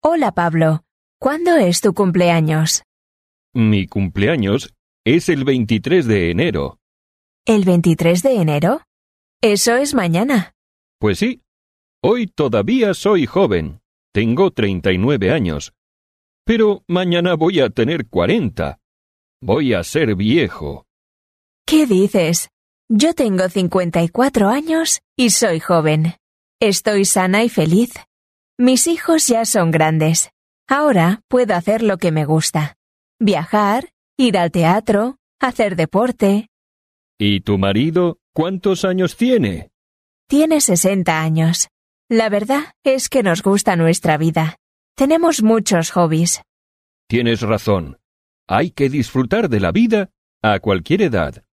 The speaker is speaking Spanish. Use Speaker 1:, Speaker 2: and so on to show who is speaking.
Speaker 1: Hola, Pablo. ¿Cuándo es tu cumpleaños?
Speaker 2: Mi cumpleaños es el 23 de enero.
Speaker 1: ¿El 23 de enero? Eso es mañana.
Speaker 2: Pues sí, hoy todavía soy joven. Tengo 39 años. Pero mañana voy a tener 40. Voy a ser viejo.
Speaker 1: ¿Qué dices? Yo tengo 54 años y soy joven. Estoy sana y feliz. Mis hijos ya son grandes. Ahora puedo hacer lo que me gusta. Viajar, ir al teatro, hacer deporte.
Speaker 2: ¿Y tu marido cuántos años tiene?
Speaker 1: Tiene 60 años. La verdad es que nos gusta nuestra vida. Tenemos muchos hobbies.
Speaker 2: Tienes razón. Hay que disfrutar de la vida a cualquier edad.